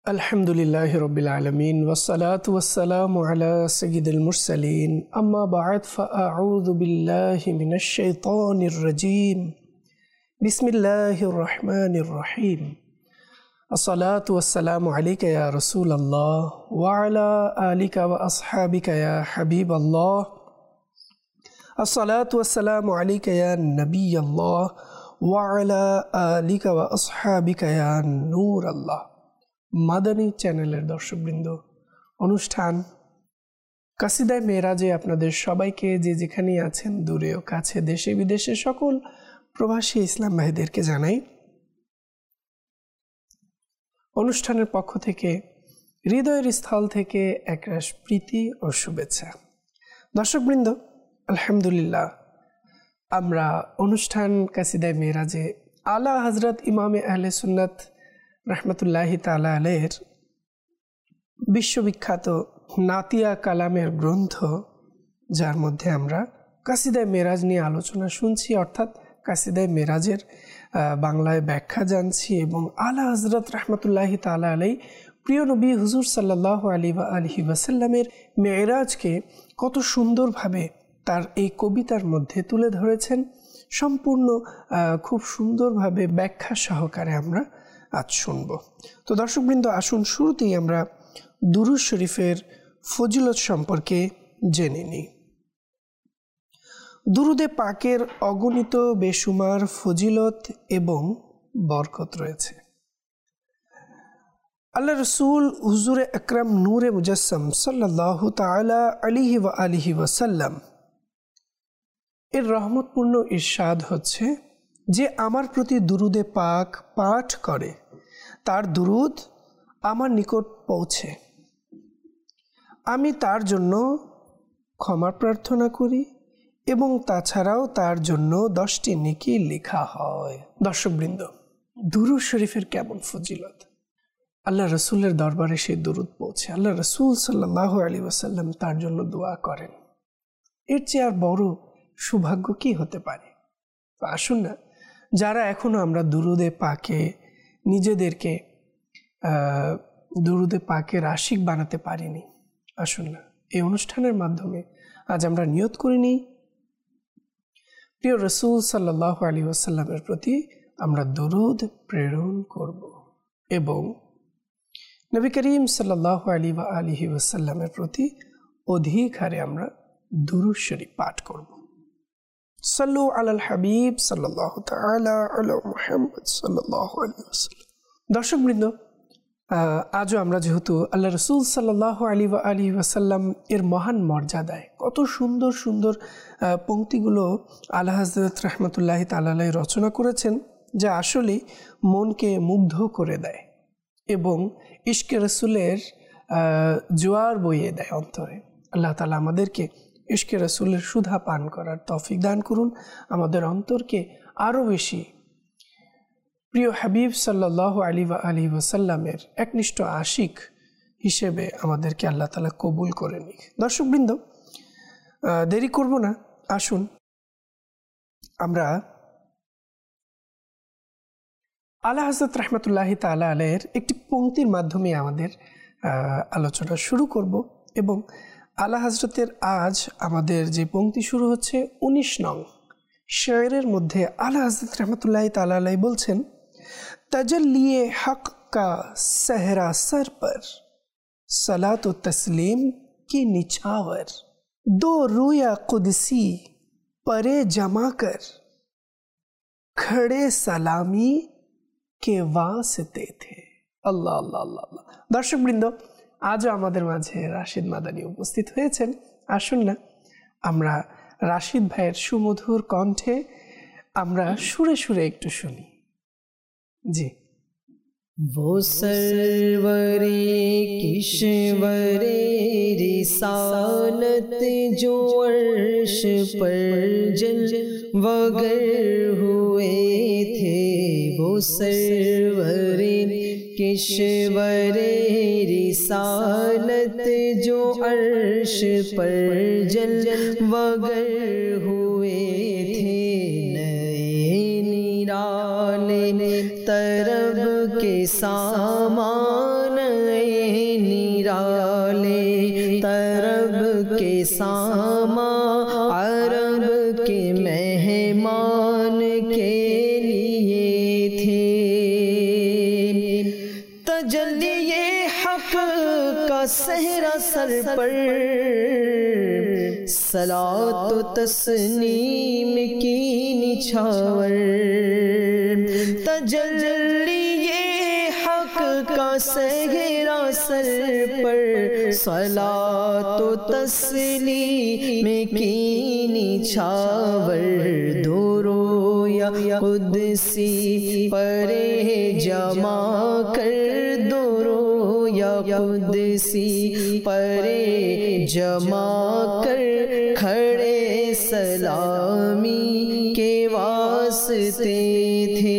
अल्हम्दुलिल्लाहि रब्बिल आलमीन वस्सलातु वस्सलामु अला सय्यिदिल मुरसलीन अम्मा बअद फ़अऊज़ु बिल्लाहि मिनश शैतानिर रजीम बिस्मिल्लाहिर रहमानिर रहीम अस्सलातु वस्सलामु अलैका या रसूलल्लाह व अला आलिका व अस्हाबिका या हबीबल्लाह अस्सलातु वस्सलामु अलैका या नबियल्लाह व अला आलिका व अस्हाबिका या नूरल्लाह। মাদানী চ্যানেলের দর্শকবৃন্দ, অনুষ্ঠান কাসিদায়ে মেরাজে আপনাদের সবাইকে যে যেখানে আছেন, দূরে ও কাছে, দেশে বিদেশে সকল প্রবাসী ইসলাম ভাইদেরকে জানাই অনুষ্ঠানের পক্ষ থেকে, হৃদয়ের স্থল থেকে একরাশ প্রীতি ও শুভেচ্ছা। দর্শকবৃন্দ, আলহামদুলিল্লাহ, আমরা অনুষ্ঠান কাসিদায়ে মেরাজে আলা হযরত ইমামে আহলে সুন্নাত रहमतुल्लाहि ताला अलैहिर विश्वविख्यात नातिया कालामेर ग्रंथ, जार मध्य आमरा कासिदाये मेराज निये आलोचना शुनछि, अर्थात कासिदाये मेराजेर बांगलाय व्याख्या जानछि एबं आला हजरत रहमतुल्लाहि ताला अलैहि प्रिय नबी हुजूर सल्लल्लाहु आलैहि वसल्लमेर मेराजके कत सुंदरभावे तार एई कवितार मध्य तुले धरेछेन। सम्पूर्ण खूब सुंदरभावे व्याख्या सहकारे आमरा आज शुनब। तो दर्शकबृंद, आसुन शुरूतेई आमरा दुरूद शरीफेर फजिलत सम्पर्के जेने निई। दुरूदे पाकेर अगणित बेशुमार फजिलत एवं बरकत रयेछे। आल्लाह रसूल हुजूर আকরাম नूरे मुजस्सम सल्लल्लाहु ताआला अलैहि व आलिहि वसल्लम एर रहमतपूर्ण इरशाद होच्छे जे आमार प्रति दुरूदे पाक पाठ करे तार दुरूद आमार निकट पौঁছে, आमी तार जन्य क्षमा प्रार्थना करी एवं ताछाड़ाओ तार जन्य 10टी नेकी लेखा हय। दर्शकबृंद, दुरूद शरीफेर केमन फजिलत! आल्लाह रसूलेर दरबारे सेई दुरूद पौঁছে, आल्लाह रसूल सल्लल्लाहु आलैहि वसल्लम तार जन्य दुआ करेन। एर चेये आर बड़ो सौभाग्य कि होते पारे? आसुन ना, যারা এখনো আমরা দুরুদে পাকে নিজেদেরকে দুরুদে পাকের আশিক বানাতে পারিনি, আসুন না এই অনুষ্ঠানের মাধ্যমে আজ আমরা নিয়ত করে নিই প্রিয় রাসূল সাল্লাল্লাহু আলাইহি ওয়াসাল্লামের প্রতি আমরা দুরুদ প্রেরণ করব এবং নবী করিম সাল্লাল্লাহু আলাইহি ওয়াসাল্লামের প্রতি অধিক হারে আমরা দুরুদ শরীফ পাঠ করব। सल्लु अलल हबीब सल्लल्लाहु ताआला अला मुहम्मद सल्लल्लाहु अलैहि वसल्लम। दर्शकबृंद, आजो आमरा जेहेतु आल्लाह रसूल सल्लल्लाहु अलैहि वसल्लम एर महान मर्यादाय कत सुंदर सुंदर पंक्तिगुलो आला हजरत रहमतुल्लाहि ताआला अलैहि रचना करेছেন, যা আসলে মনকে মুগ্ধ করে দেয় এবং ইশকে রাসূলের জোয়ার বইয়ে দেয় অন্তরে। আল্লাহ তাআলা আমাদেরকে इश्के रसूलेर सुधा पान करार तौफिक दान करुन, आमादेर अंतरके आरो बेशी प्रिय हबीब सल्लल्लाहु आलैहि वसल्लमेर एकनिष्ठ आशिक हिसेबे आमादेरके आल्लाह ताआला कबुल करे निक। दर्शकबृंद, देरी करब ना, आसुन आमरा आला हजरत रहमतुल्लाहि ताआला अलैहिर एकटी पंक्तिर माध्यमे आमादेर आलोचना शुरू करब एबं आला हजरतेर आज आमादेर जे पंक्ति शुरू होच्छे 19 नং शेयरेर मध्य आला हजरत रहमतुल्लाहि ताआला अलैहि बोलছেন, तजल्लिए हक का सहरा सर पर सलात व तस्लीम की निछावर, दो रूया कुदसी परे जमा कर खड़े सलामी के वास्ते थे। अल्लाह अल्लाह अल्लाह। दर्शकबृंद, आजও আমাদের মাঝে রাশিদ মাদানী উপস্থিত হয়েছেন। আসুন না আমরা রাশিদ ভাইয়ের সুমধুর কণ্ঠে আমরা সুরে সুরে একটু শুনি। জি। वो सरवरे किशवरे रिसालत जो अर्श पर जल वगर हुए थे, वो सरवरे किशवरे रिसालत जो अर्श पर जल वगर हुए थे, नए निराले तरब के सामान के सामा अरब के मेहमान के लिए थे। तजल्ली हक का सहरा सर पर सलात व तस्नीम की निछावर। तजल्ली हक का सहरा सर पर सलात व तस्लीम की निछावर। दोरो या कुदसी परे जमा कर, दोरो या कुदसी परे जमा कर, खड़े सलामी के वास्ते थे।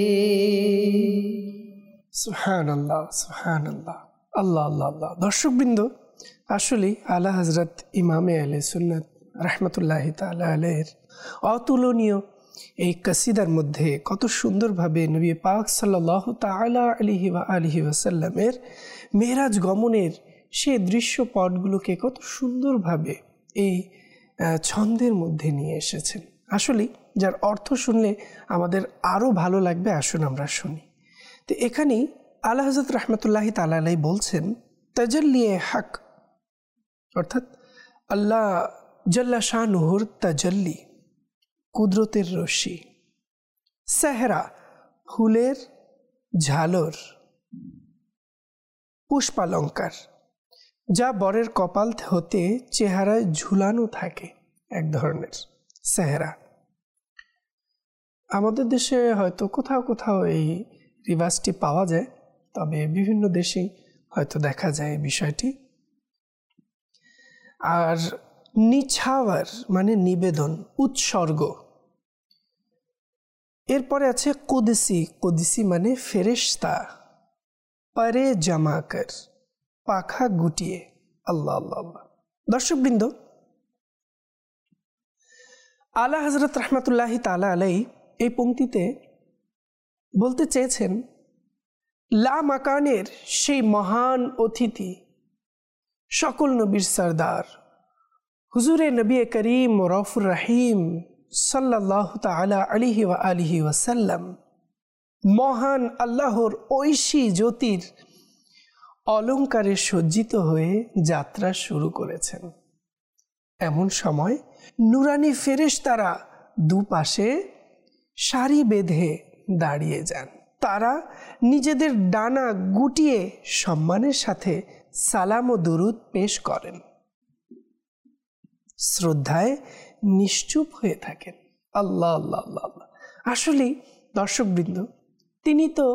সুবহানাল্লাহ, সুবহানাল্লাহ, আল্লাহ আল্লাহ আল্লাহ। দর্শকবৃন্দ, আসলে আলা হযরত ইমামে আহলে সুন্নাত রাহমাতুল্লাহি তাআলা আলাইহির অতুলনীয় এই কসিদার মধ্যে কত সুন্দরভাবে নবী পাক সাল্লাল্লাহু তাআলা আলাইহি ওয়া আলিহি ওয়াসাল্লামের মেরাজ গমনের সেই দৃশ্যপটগুলোকে কত সুন্দরভাবে এই ছন্দের মধ্যে নিয়ে এসেছেন। আসলে যার অর্থ শুনলে আমাদের আরও ভালো লাগবে। আসুন আমরা শুনি। তো এখানেই আলা হযরত রাহমাতুল্লাহি তাআলা আলাইহি বলছেন, তাজাল্লি হক অর্থাৎ আল্লাহ জাল্লা শানুহুর তাজাল্লি, কুদরতের রশ্মি, সেহরা ফুলের ঝালর, পুষ্পালঙ্কার যা বরের কপাল হতে চেহারায় ঝুলানো থাকে, এক ধরনের সেহরা। আমাদের দেশে হয়তো কোথাও কোথাও এই রিভার্সটি পাওয়া যায়, তবে বিভিন্ন দেশেই হয়তো দেখা যায় এই বিষয়টি। আর নিছাওয়ার মানে নিবেদন, উৎসর্গ। এরপরে আছে কুদসি, কুদসি মানে ফেরেশতা, পরে জামাকর পাখা গুটিয়ে। আল্লাহ আল্লাহ আল্লাহ। দর্শকবৃন্দ, আলা হযরত রাহমাতুল্লাহি তাআলা আলাইহি এই পংক্তিতে বলতে চেয়েছেন, লা মাকানের সেই মহান অতিথি, সকল নবীর সরদার হুজুরে নবী করিম রউফুর রহিম সাল্লাল্লাহু তাআলা আলাইহি ওয়া আলিহি ওয়াসাল্লাম মহান আল্লাহর ঐশী জ্যোতির অলঙ্কারে সজ্জিত হয়ে যাত্রা শুরু করেছেন। এমন সময় নুরানি ফেরেশতারা দুপাশে সারি বেঁধে দাঁড়িয়ে যান। তারা নিজেদের ডানা গুটিয়ে সম্মানের সাথে সালাম ও দুরুদ পেশ করেন, শ্রদ্ধায় নিশ্চুপ হয়ে থাকেন। আল্লাহ আল্লাহ আল্লাহ আল্লাহ। আসলে দর্শকবৃন্দ, তিনি তো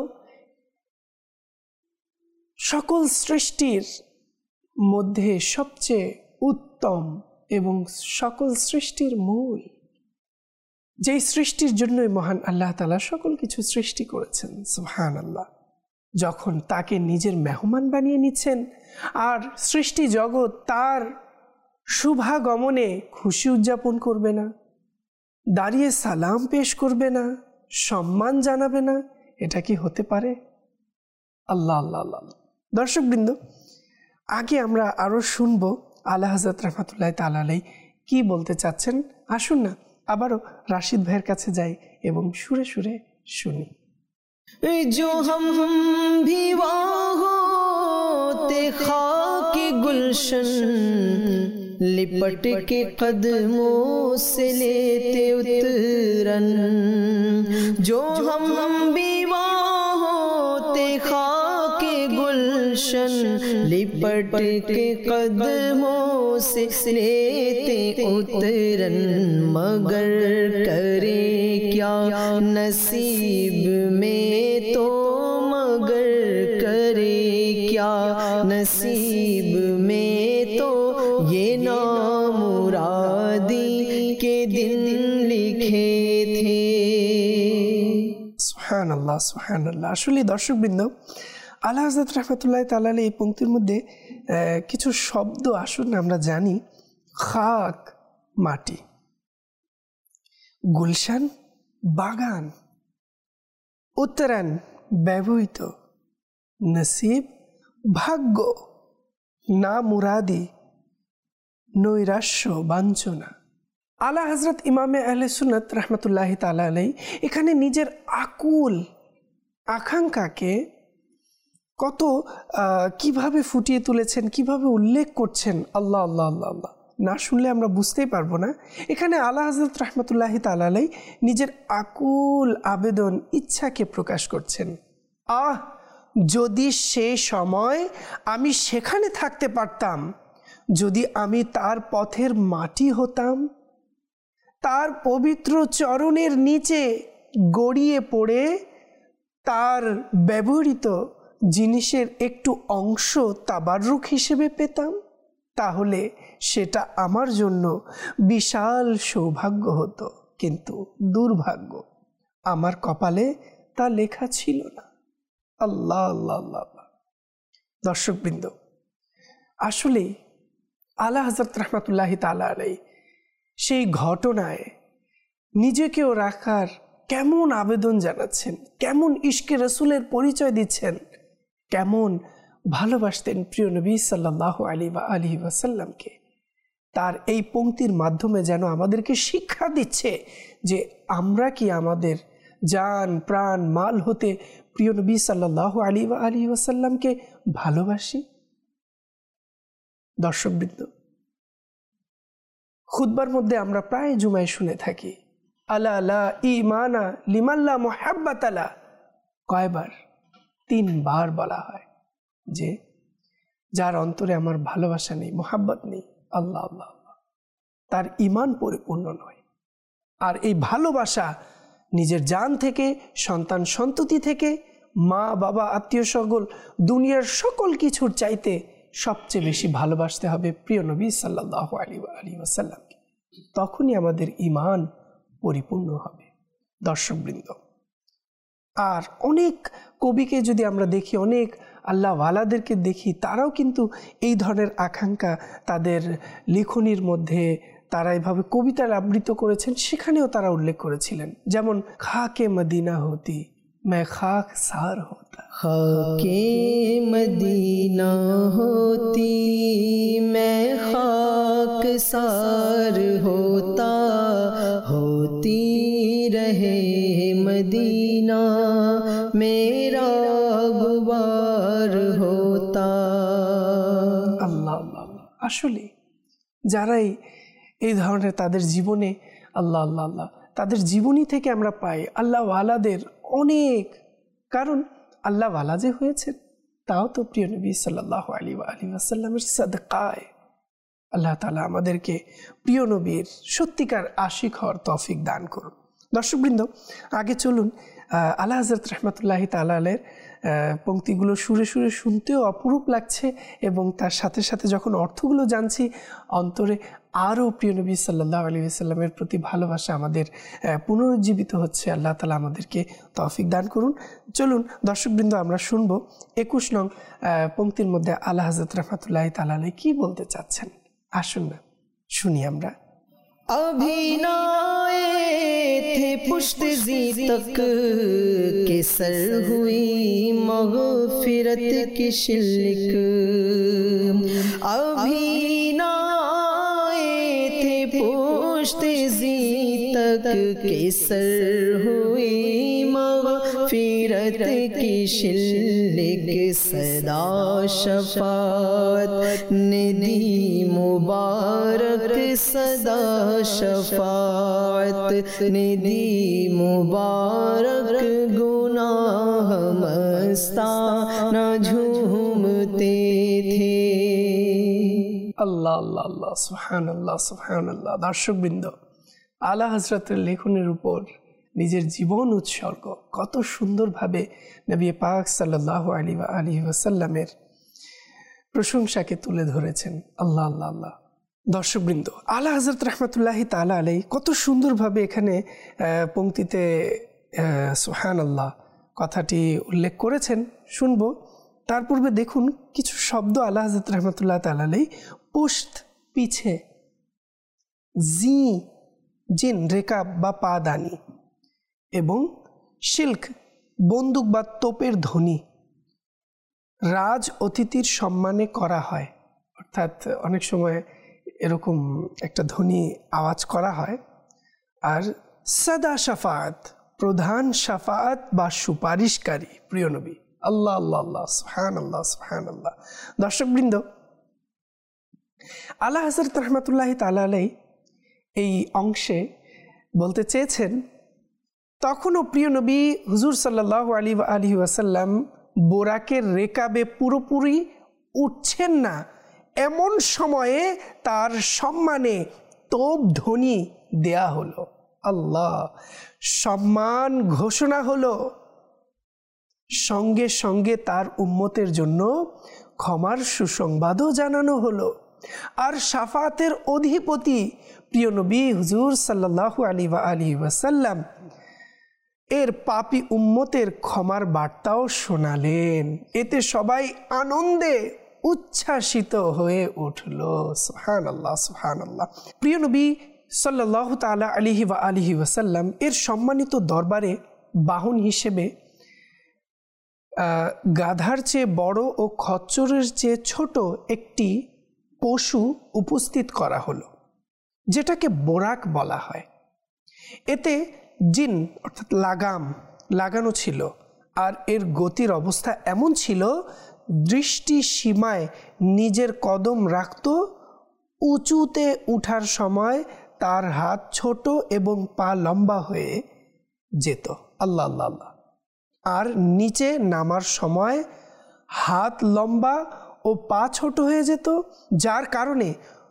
সকল সৃষ্টির মধ্যে সবচেয়ে উত্তম এবং সকল সৃষ্টির মূল, যেই সৃষ্টির জন্যই মহান আল্লাহ তাআলা সকল কিছু সৃষ্টি করেছেন। সুবহানাল্লাহ। যখন তাকে নিজের মেহমান বানিয়ে নিচ্ছেন আর সৃষ্টি জগৎ তার শুভাগমনে খুশি উদযাপন করবে না, দাঁড়িয়ে সালাম পেশ করবে না, সম্মান জানাবে না, এটা কি হতে পারে? আল্লাহ আল্লাহ আল্লাহ। দর্শকবৃন্দ, আগে আমরা আরও শুনবো আলা হযরত রাহমাতুল্লাহি তাআলা আলাইহি কি বলতে চাচ্ছেন। আসুন না আবারও রাশিদ ভাইয়ের কাছে যাই এবং সুরে সুরে শুনি। जो हम भी वहाँ होते खाके गुलशन, लिपट के कदमों से लेते उतरन। जो हम भी वहाँ होते खाके गुलशन, लिपट के कदमों से लेते उतरन। मगर करे क्या नसीब में तो, मगर करे क्या नसीब में तो, ये नामुरादी के दिन लिखे थे। সুবহানাল্লাহ, সুবহানাল্লাহ। আসলে দর্শকবৃন্দ, আলা হযরত রাহমাতুল্লাহি তাআলা আলাইহি এই পংক্তির মধ্যে কিছু শব্দ আসুন আমরা জানি। খাক মাটি, গুলশান বাগান, উত্তরান ব্যবহৃত, নসিব ভাগ্য, না মুরাদি নৈরাশ্য, বাঞ্ছনা। আলা হযরত ইমামে আহলে সুন্নাত রাহমাতুল্লাহি তাআলা আলাইহি এখানে নিজের আকুল আকাঙ্ক্ষাকে কত কিভাবে ফুটিয়ে তুলেছেন, কিভাবে উল্লেখ করছেন। আল্লাহ আল্লাহ আল্লাহ আল্লাহ, না শুনলে আমরা বুঝতেই পারবো না। এখানে আলা হযরত রাহমাতুল্লাহি তাআলা আলাইহি নিজের আকুল আবেদন, ইচ্ছাকে প্রকাশ করছেন। যদি সে সময় আমি সেখানে থাকতে পারতাম, যদি আমি তার পথের মাটি হতাম, তার পবিত্র চরণের নিচে গড়িয়ে পড়ে তার ব্যবহৃত জিনিসের একটু অংশ তাবাররুক হিসেবে পেতাম, তাহলে সেটা আমার জন্য বিশাল সৌভাগ্য হতো। কিন্তু দুর্ভাগ্য, আমার কপালে তা লেখা ছিল না। আল্লাহ আল্লাহ আল্লাহ। দর্শকবৃন্দ, আসলে আলা হযরত রাহমাতুল্লাহি তাআলা আলাইহি সেই ঘটনায় নিজেকেও রাখার কেমন আবেদন জানাচ্ছেন, কেমন ইশকে রসুলের পরিচয় দিচ্ছেন, কেমন ভালোবাসতেন প্রিয় নবী সাল্লাল্লাহু আলাইহি ওয়াসাল্লামকে। তার এই পংক্তির মাধ্যমে যেন আমাদেরকে শিক্ষা দিচ্ছে যে আমরা কি আমাদের জান, প্রাণ, মাল হতে প্রিয় নবী সাল্লাল্লাহু আলাইহি ওয়াসাল্লামকে ভালোবাসি। দর্শকবৃন্দ, খুতবার মধ্যে আমরা প্রায় জুমায় শুনে থাকি, আলা লা ঈমানা লিমান লা মুহাব্বাতা লা। কয়বার? 3 বার বলা হয় যে যার অন্তরে আমার ভালোবাসা নেই, মোহাব্বত নেই, আল্লাহ আল্লাহ আল্লাহ, তার ঈমান পরিপূর্ণ নয়। আর এই ভালোবাসা নিজের জান থেকে, সন্তান সন্ততি থেকে, মা বাবা, আত্মীয় স্বজন, দুনিয়ার সকল কিছুর চাইতে সবচেয়ে বেশি ভালোবাসতে হবে প্রিয় নবী সাল্লাল্লাহু আলাইহি ওয়াসাল্লামকে। তখনই আমাদের ঈমান পরিপূর্ণ হবে। দর্শকবৃন্দ, আর অনেক কবিকে যদি আমরা দেখি, অনেক আল্লাহওয়ালাদেরকে দেখি, তারাও কিন্তু এই ধরনের আকাঙ্ক্ষা তাদের লেখনীর মধ্যে তারা এভাবে কবিতার আবৃত করেছেন, সেখানেও তারা উল্লেখ করেছিলেন। যেমন খাকে মদিনা হতি मैं खाक सार होता, खाके मदीना होती मैं खाक सार होता, होती रहे मदीना मेरा गुबार होता। আল্লাহ আল্লাহ। আসলে যারাই এই ধরনের তাদের জীবনে আল্লাহ আল্লাহ আল্লাহ, তাদের জীবনী থেকে আমরা পাই আল্লাহওয়ালাদের অনেক, কারণ আল্লাহওয়ালা যে হয়েছেন তাও তো প্রিয় নবী সাল্লাল্লাহু আলাইহি ওয়াসাল্লামের সাদকায়। আল্লাহ তাআলা আমাদেরকে প্রিয় নবীর সত্যিকার আশিক হওয়ার তৌফিক দান করুন। দর্শকবৃন্দ, আগে চলুন আলা হযরত রাহমাতুল্লাহি তাআলা আলাইহির পংক্তিগুলো সুরে সুরে শুনতেও অপরূপ লাগছে, এবং তার সাথে সাথে যখন অর্থগুলো জানছি, অন্তরে আরও প্রিয় নবী সাল্লাল্লাহু আলাইহি ওয়াসাল্লামের প্রতি ভালোবাসা আমাদের পুনরুজ্জীবিত হচ্ছে। আল্লাহ তাআলা আমাদেরকে তৌফিক দান করুন। চলুন দর্শকবৃন্দ, আমরা শুনব 21 নং পংক্তির মধ্যে আলা হযরত রাহমাতুল্লাহি তাআলা আলাইহি কি বলতে চাচ্ছেন। আসুন না শুনি আমরা। अभी न आए थे पुश्त जी तक के सर हुई मग़फ़िरत की शिल्क, अभी न आए थे पुश्त जी तक के सर हुई मग़फ़िरत की शिल्क, सदा शफ़ाअत ने दी मुबारक, सदा शफ़ाअत ने दी मुबारक, गुनाह मस्ताना झूमते थे। আল্লাহ আল্লাহ আল্লাহ, সুবহানাল্লাহ সুবহানাল্লাহ। দর্শকবৃন্দ, আলা হযরতের লেখনের উপর নিজের জীবন উৎসর্গ কত সুন্দরভাবে নবী পাক সাল্লাল্লাহু আলাইহি ওয়াসাল্লামের প্রশংসাকে তুলে ধরেছেন। আল্লাহ আল্লাহ আল্লাহ। দর্শকবৃন্দ, আলা হযরত রাহমাতুল্লাহি তাআলা আলাইহি কত সুন্দরভাবে এখানে পংক্তিতে সুবহানাল্লাহ কথাটি উল্লেখ করেছেন, শুনব। তার পূর্বে দেখুন কিছু শব্দ আলা হযরত রাহমাতুল্লাহি তাআলা আলাইহি পুশত পিছে, জি জিন রেকাব বা পাদানি, এবং শিল্ক বন্দুক বা তোপের ধ্বনি রাজ অতিথির সম্মানে করা হয়। অর্থাৎ অনেক সময় এরকম একটা ধ্বনি আওয়াজ করা হয়। আর সাদা শাফাত, প্রধান শাফাত বা সুপারিশকারী প্রিয় নবী। আল্লাহ আল্লাহ আল্লাহ, সুবহানাল্লাহ সুবহানাল্লাহ। দর্শকবৃন্দ, আলা হযরত রাহমাতুল্লাহ তাআলা আলাইহি এই অংশে বলতে চেয়েছেন, তখনও প্রিয় নবী হুজুর সাল্লাল্লাহু আলাইহি ওয়াসাল্লাম বোরাকের রেকাবে পুরোপুরি উঠছেন না, এমন সময়ে তার সম্মানে তোপ ধ্বনি দেয়া হলো। আল্লাহ, সম্মান ঘোষণা হলো। সঙ্গে সঙ্গে তার উম্মতের জন্য ক্ষমার সুসংবাদও জানানো হলো। আর শাফাতের অধিপতি প্রিয় নবী হুজুর সাল্লাল্লাহু আলাইহি ওয়াসাল্লাম এর পাপী উম্মতের ক্ষমার বার্তাও শোনালেন। এতে সবাই আনন্দে উচ্ছ্বাসিত হয়ে উঠল। সুবহানাল্লাহ সুবহানাল্লাহ। প্রিয় নবী সাল্লাল্লাহু তাআলা আলাইহি ওয়াসাল্লাম এর সম্মানিত দরবারে বাহন হিসেবে গাধার চেয়ে বড় ও খচ্চরের চেয়ে ছোট একটি পশু উপস্থিত করা হলো, যেটাকে বোরাক বলা হয়। এতে জিন অর্থাৎ লাগানো ছিল। আর এর গতির অবস্থা এমন ছিল, দৃষ্টি সীমায় নিজের কদম রাখত। উঁচুতে উঠার সময় তার হাত ছোট এবং পা লম্বা হয়ে যেত। আল্লাহ আল্লাহ আল্লাহ। আর নিচে নামার সময় হাত লম্বা ও পা ছোট হয়ে যেত, যার কারণে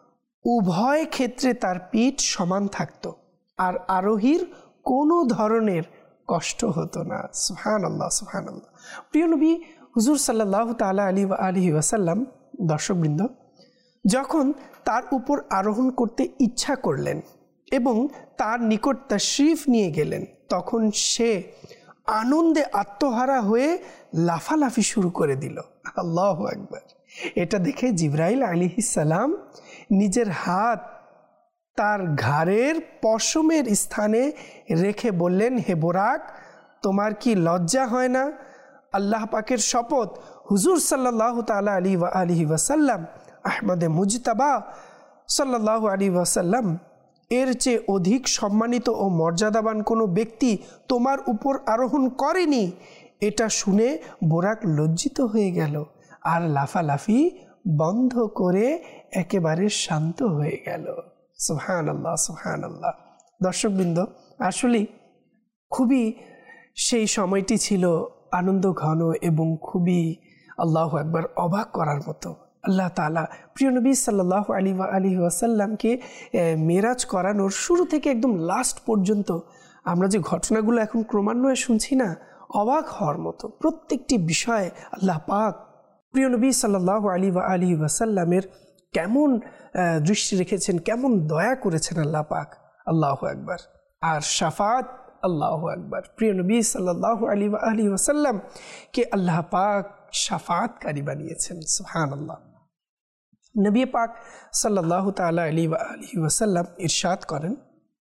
উভয় ক্ষেত্রে তার পিঠ সমান থাকত আর আরোহীর কোনো ধরনের কষ্ট হতো না। সুবহানাল্লাহ সুবহানাল্লাহ। প্রিয় নবী হুজুর সাল্লাল্লাহু তাআলা আলাইহি ওয়াসাল্লাম, দর্শকবৃন্দ, যখন তার উপর আরোহণ করতে ইচ্ছা করলেন এবং তার নিকট তাশরিফ নিয়ে গেলেন, তখন সে আনন্দে আত্মহারা হয়ে লাফালাফি শুরু করে দিল। আল্লাহু আকবার। এটা দেখে জিবরাইল আলাইহিস সালাম নিজের হাত তার ঘাড়ের পশমের স্থানে রেখে বললেন, হে বোরাক, তোমার কি লজ্জা হয় না? আল্লাহ পাকের শপথ, হুজুর সাল্লাল্লাহু তাআলা আলাইহি ওয়াসাল্লাম, আহমদে মুজতাবা সাল্লাল্লাহু আলাইহি ওয়াসাল্লাম এর চেয়ে অধিক সম্মানিত ও মর্যাদাবান কোনো ব্যক্তি তোমার উপর আরোহণ করেনি। এটা শুনে বোরাক লজ্জিত হয়ে গেল আর লাফালাফি বন্ধ করে একেবারে শান্ত হয়ে গেল। সুবহানাল্লাহ সুবহানাল্লাহ। দর্শকবৃন্দ, আসলে খুবই সেই সময়টি ছিল আনন্দ ঘন এবং খুবই আল্লাহু আকবার অবাক করার মতো। আল্লাহ তাআলা প্রিয় নবী সাল্লাল্লাহু আলাইহি ওয়াসাল্লামকে মেরাজ করানোর শুরু থেকে একদম লাস্ট পর্যন্ত আমরা যে ঘটনাগুলো এখন ক্রমান্বয়ে শুনছি না, অবাক হওয়ার মতো প্রত্যেকটি বিষয়ে আল্লাহ পাক প্রিয় নবী সাল্লাল্লাহু আলাইহি ওয়াসাল্লামের কেমন দৃষ্টি রেখেছেন, কেমন দয়া করেছেন আল্লাহ পাক। আল্লাহু আকবার। আর শাফাত, আল্লাহু আকবার, প্রিয় নবী সাল্লাল্লাহু আলাইহি ওয়াসাল্লাম কে আল্লাহ পাক শাফাতকারী বানিয়েছেন। সুবহানাল্লাহ। নবী পাক সাল্লাল্লাহু তাআলা আলাইহি ওয়াসাল্লাম ইরশাদ করেন,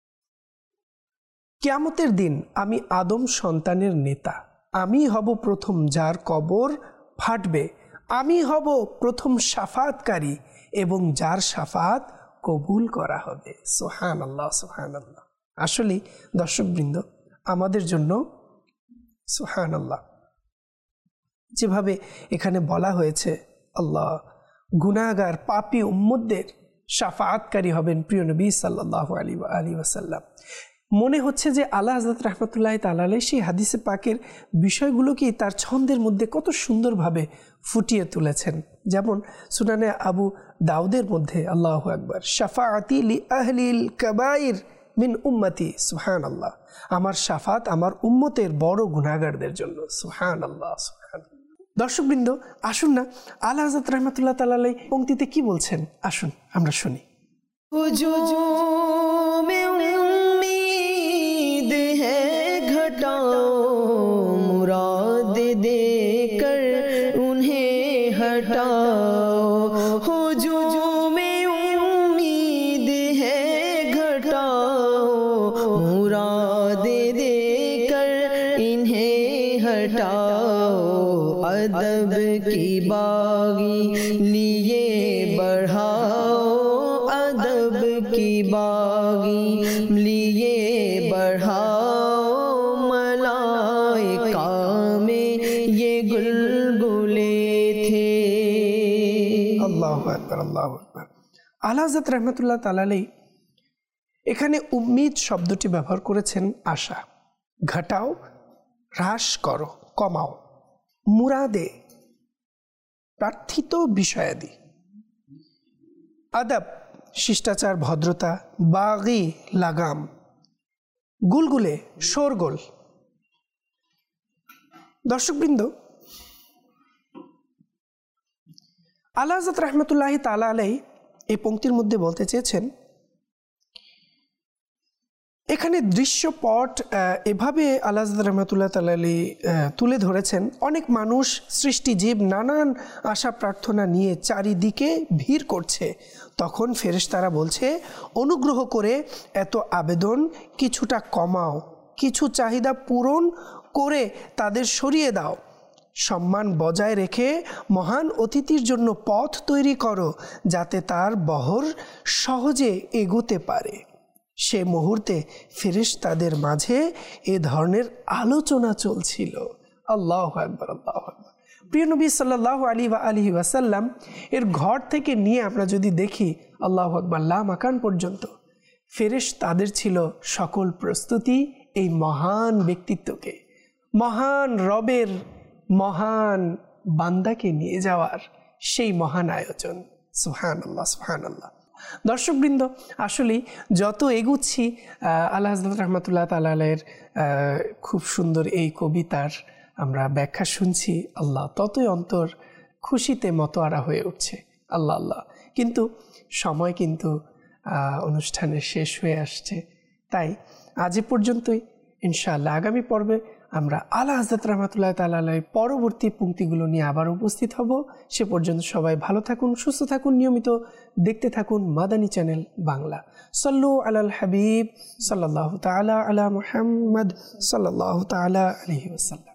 কিয়ামতের দিন আমি আদম সন্তানের নেতা, আমি হব প্রথম যার কবর ফাটবে, আমি হব প্রথম শাফাতকারী এবং যার শাফাত কবুল করা হবে। সুবহানাল্লাহ সুবহানাল্লাহ। আসলে দর্শকবৃন্দ, আমাদের জন্য সুবহানাল্লাহ যেভাবে এখানে বলা হয়েছে, আল্লাহ গুনাহগার পাপী উম্মতদের শাফাআতকারী হবেন প্রিয় নবী সাল্লাল্লাহু আলাইহি ওয়াসাল্লাম। মনে হচ্ছে যে আলা হযরত রাহমাতুল্লাহি তাআলা আলাইহি সেই হাদিসে পাকের বিষয়গুলোকে তার ছন্দের মধ্যে কত সুন্দরভাবে ফুটিয়ে তুলেছেন। যেমন সুনানে আবু দাউদের মধ্যে, আল্লাহু আকবার, শাফাআতি লি আহলিল কাবাইর মিন উম্মতি, সুবহানাল্লাহ, আমার শাফাত আমার উম্মতের বড় গুনাহগারদের জন্য। সুবহানাল্লাহ সুবহানাল্লাহ। দর্শকবৃন্দ, আসুন না আলা হযরত রাহমাতুল্লাহ তাআলা আলাইহি পংক্তিতে কি বলছেন, আসুন আমরা শুনি। मुराद देकर उन्हें हटाओ, हुजूम-ए उम्मीद है घटाओ, मुराद देकर इन्हें हटाओ, अदब की बागी लिए बढ़ाओ, अदब की बागी लिए बढ़ाओ मलाइका में ये गुलगुले थे। আল্লাহু আকবার, আল্লাহু আকবার। আলা হযরত রাহমাতুল্লাহ তাআলা আলাইহি এখানে উম্মিদ শব্দটি ব্যবহার করেছেন আশা, ঘটাও, হ্রাস করো, কমাও, মুরাদে, প্রার্থিত বিষয়াদি, আদব, শিষ্টাচার, ভদ্রতা, বাগি, লাগাম, গুলগুলে, শোরগোল। দর্শকবৃন্দ, আলা হযরত রাহমাতুল্লাহি তাআলা আলাইহি এই পংক্তির মধ্যে বলতে চেয়েছেন, এখানে দৃশ্যপট এভাবে আলা হযরত রাহমাতুল্লাহ তাআলা আলাইহি তুলে ধরেছেন, অনেক মানুষ, সৃষ্টিজীব নানান আশা প্রার্থনা নিয়ে চারিদিকে ভিড় করছে। তখন ফেরেশতারা বলছে, অনুগ্রহ করে এত আবেদন কিছুটা কমাও, কিছু চাহিদা পূরণ করে তাদের সরিয়ে দাও, সম্মান বজায় রেখে মহান অতিথির জন্য পথ তৈরি করো যাতে তার বহর সহজে এগোতে পারে। সে মুহূর্তে ফেরেশতাদের মাঝে এ ধরনের আলোচনা চলছিল। আল্লাহু আকবার, আল্লাহু আকবার। প্রিয় নবী সাল্লাল্লাহু আলাইহি ওয়াসাল্লাম এর ঘর থেকে নিয়ে আমরা যদি দেখি, আল্লাহু আকবার, লা মাকান পর্যন্ত ফেরেশতাদের ছিল সকল প্রস্তুতি এই মহান ব্যক্তিত্বকে, মহান রবের মহান বান্দাকে নিয়ে যাওয়ার সেই মহান আয়োজন। সুবহানাল্লাহ, সুবহানাল্লাহ। দর্শকবৃন্দ, আসলে যত এগুচ্ছি আলা হযরত রাহমাতুল্লাহ তাআলা আলাইহির খুব সুন্দর এই কবিতার আমরা ব্যাখ্যা শুনছি, আল্লাহ ততই অন্তর খুশিতে মতোয়ারা হয়ে উঠছে। আল্লাহ আল্লাহ। কিন্তু সময় কিন্তু অনুষ্ঠানের শেষ হয়ে আসছে, তাই আজ এ পর্যন্তই। ইনশাআল্লাহ আগামী পর্বে আমরা আলা হযরত রাহমাতুল্লাহ তাআলা আলাইহির পরবর্তী পংক্তিগুলো নিয়ে আবার উপস্থিত হব। সে পর্যন্ত সবাই ভালো থাকুন, সুস্থ থাকুন, নিয়মিত দেখতে থাকুন মাদানী চ্যানেল বাংলা। সাল্লু আলাল হাবিব সাল্লাল্লাহু তাআলা আলা মুহাম্মদ সাল্লাল্লাহু তাআলা আলাইহি ওয়াসাল্লাম।